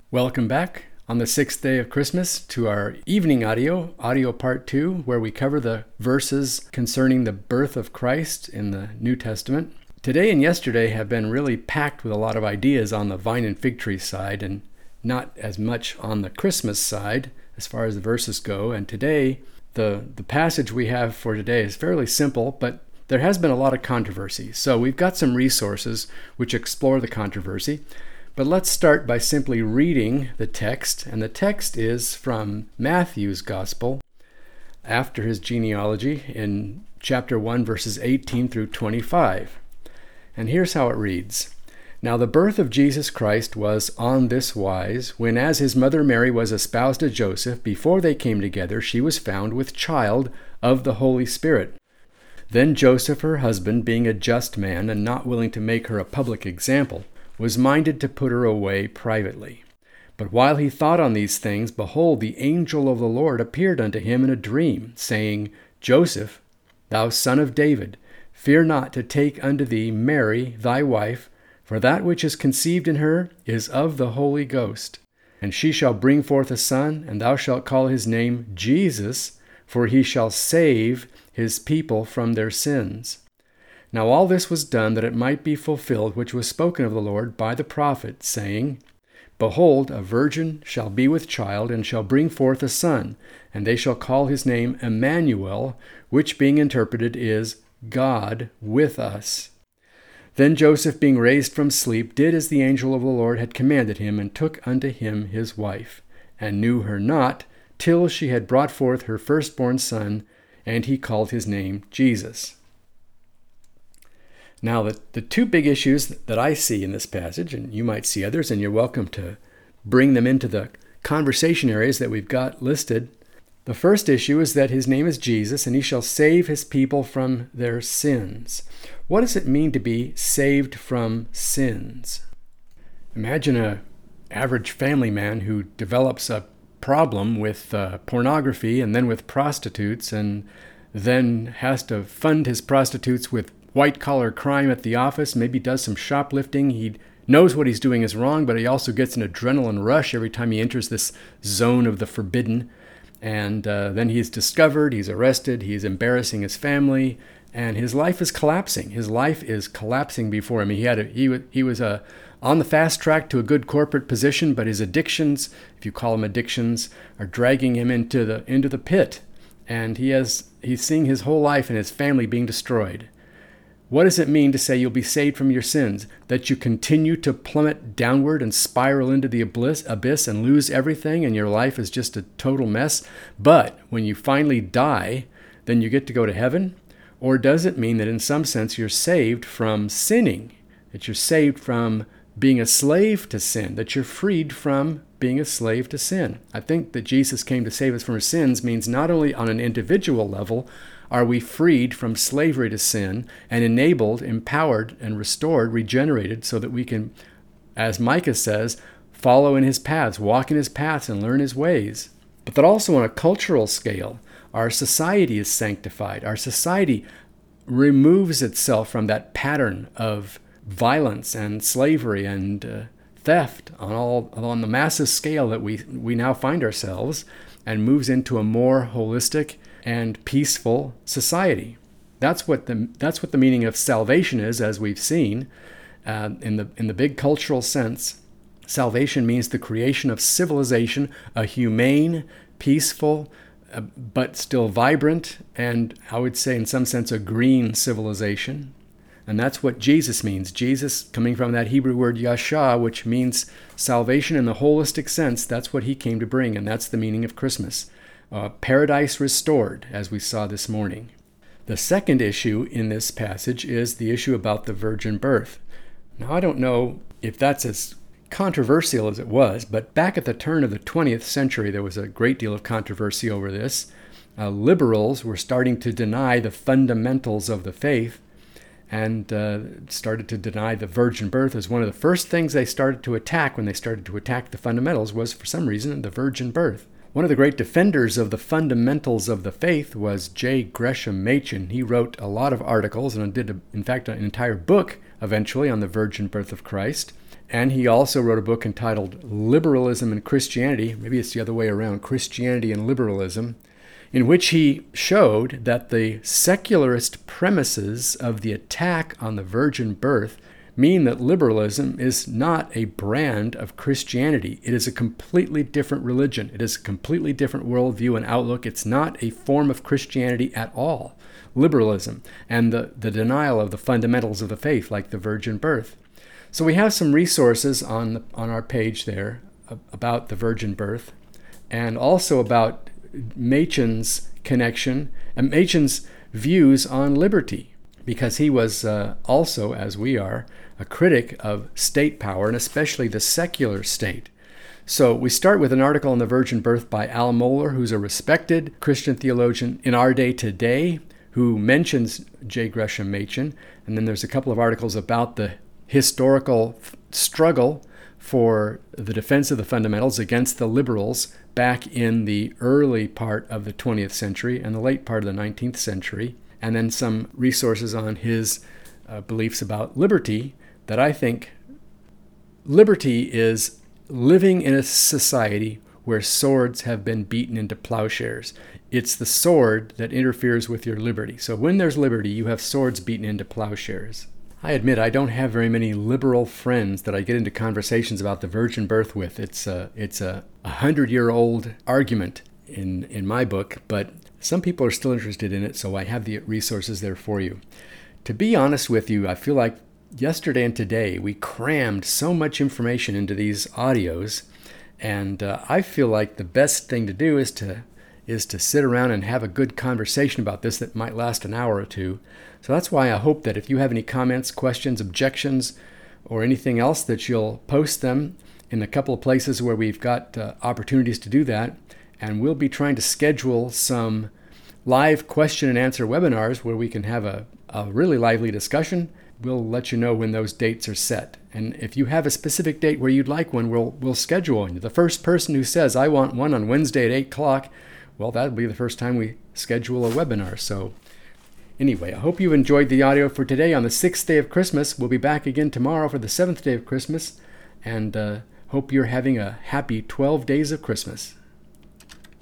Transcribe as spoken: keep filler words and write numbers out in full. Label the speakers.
Speaker 1: Welcome back on the sixth day of Christmas to our evening audio, audio part two, where we cover the verses concerning the birth of Christ in the New Testament. Today and yesterday have been really packed with a lot of ideas on the vine and fig tree side and not as much on the Christmas side as far as the verses go. And today, the, the passage we have for today is fairly simple, but there has been a lot of controversy. So we've got some resources which explore the controversy. But let's start by simply reading the text, and the text is from Matthew's Gospel after his genealogy in chapter one, verses eighteen through twenty-five. And here's how it reads. Now the birth of Jesus Christ was on this wise, when as his mother Mary was espoused to Joseph, before they came together, she was found with child of the Holy Spirit. Then Joseph, her husband, being a just man and not willing to make her a public example, was minded to put her away privately. But while he thought on these things, behold, the angel of the Lord appeared unto him in a dream, saying, Joseph, thou son of David, fear not to take unto thee Mary thy wife, for that which is conceived in her is of the Holy Ghost. And she shall bring forth a son, and thou shalt call his name Jesus, for he shall save his people from their sins. Now all this was done that it might be fulfilled which was spoken of the Lord by the prophet, saying, Behold, a virgin shall be with child, and shall bring forth a son, and they shall call his name Emmanuel, which being interpreted is God with us. Then Joseph, being raised from sleep, did as the angel of the Lord had commanded him, and took unto him his wife, and knew her not, till she had brought forth her firstborn son, and he called his name Jesus. Now, the, the two big issues that I see in this passage, and you might see others, and you're welcome to bring them into the conversation areas that we've got listed. The first issue is that his name is Jesus, and he shall save his people from their sins. What does it mean to be saved from sins? Imagine an average family man who develops a problem with uh, pornography and then with prostitutes, and then has to fund his prostitutes with white-collar crime at the office, maybe does some shoplifting. He knows what he's doing is wrong, but he also gets an adrenaline rush every time he enters this zone of the forbidden. And uh, then he's discovered, he's arrested, he's embarrassing his family, and his life is collapsing. His life is collapsing before him. He had a, he, was- he was a, on the fast track to a good corporate position, but his addictions, if you call them addictions, are dragging him into the into the pit. And he has he's seeing his whole life and his family being destroyed. What does it mean to say you'll be saved from your sins? That you continue to plummet downward and spiral into the abyss and lose everything and your life is just a total mess? But when you finally die, then you get to go to heaven? Or does it mean that in some sense you're saved from sinning? That you're saved from being a slave to sin? That you're freed from being a slave to sin? I think that Jesus came to save us from our sins means not only on an individual level, are we freed from slavery to sin and enabled, empowered, and restored, regenerated, so that we can, as Micah says, follow in his paths, walk in his paths, and learn his ways. But that also on a cultural scale, our society is sanctified. Our society removes itself from that pattern of violence and slavery and uh, theft on all on the massive scale that we we now find ourselves, and moves into a more holistic and peaceful society. That's what the that's what the meaning of salvation is, as we've seen uh, in the in the big cultural sense. Salvation means the creation of civilization, a humane, peaceful, uh, but still vibrant, and I would say in some sense a green civilization. And that's what Jesus means. Jesus, coming from that Hebrew word yasha, which means salvation in the holistic sense, that's what he came to bring, and that's the meaning of Christmas. Uh, paradise restored, as we saw this morning. The second issue in this passage is the issue about the virgin birth. Now, I don't know if that's as controversial as it was, but back at the turn of the twentieth century, there was a great deal of controversy over this. Uh, liberals were starting to deny the fundamentals of the faith, and uh, started to deny the virgin birth as one of the first things they started to attack when they started to attack the fundamentals was, for some reason, the virgin birth. One of the great defenders of the fundamentals of the faith was J. Gresham Machen. He wrote a lot of articles and did, a, in fact, an entire book eventually on the virgin birth of Christ. And he also wrote a book entitled Liberalism and Christianity, maybe it's the other way around, Christianity and Liberalism, in which he showed that the secularist premises of the attack on the virgin birth mean that liberalism is not a brand of Christianity. It is a completely different religion. It is a completely different worldview and outlook. It's not a form of Christianity at all, liberalism, and the, the denial of the fundamentals of the faith, like the virgin birth. So we have some resources on the, on our page there about the virgin birth, and also about Machen's connection and Machen's views on liberty, because he was uh, also, as we are, a critic of state power, and especially the secular state. So we start with an article on the virgin birth by Al Mohler, who's a respected Christian theologian in our day today, who mentions J. Gresham Machen. And then there's a couple of articles about the historical struggle for the defense of the fundamentals against the liberals back in the early part of the twentieth century and the late part of the nineteenth century. And then some resources on his uh, beliefs about liberty, that I think liberty is living in a society where swords have been beaten into plowshares. It's the sword that interferes with your liberty. So when there's liberty, you have swords beaten into plowshares. I admit I don't have very many liberal friends that I get into conversations about the virgin birth with. It's a, it's a hundred-year-old argument in, in my book, but some people are still interested in it, so I have the resources there for you. To be honest with you, I feel like yesterday and today we crammed so much information into these audios, and uh, I feel like the best thing to do is to is to sit around and have a good conversation about this that might last an hour or two. So that's why I hope that if you have any comments, questions, objections, or anything else, that you'll post them in a couple of places where we've got uh, opportunities to do that. And we'll be trying to schedule some live question and answer webinars where we can have a, a really lively discussion. We'll let you know when those dates are set. And if you have a specific date where you'd like one, we'll we'll schedule one. The first person who says, I want one on Wednesday at eight o'clock, well, that'll be the first time we schedule a webinar. So anyway, I hope you enjoyed the audio for today on the sixth day of Christmas. We'll be back again tomorrow for the seventh day of Christmas. And uh, hope you're having a happy twelve days of Christmas.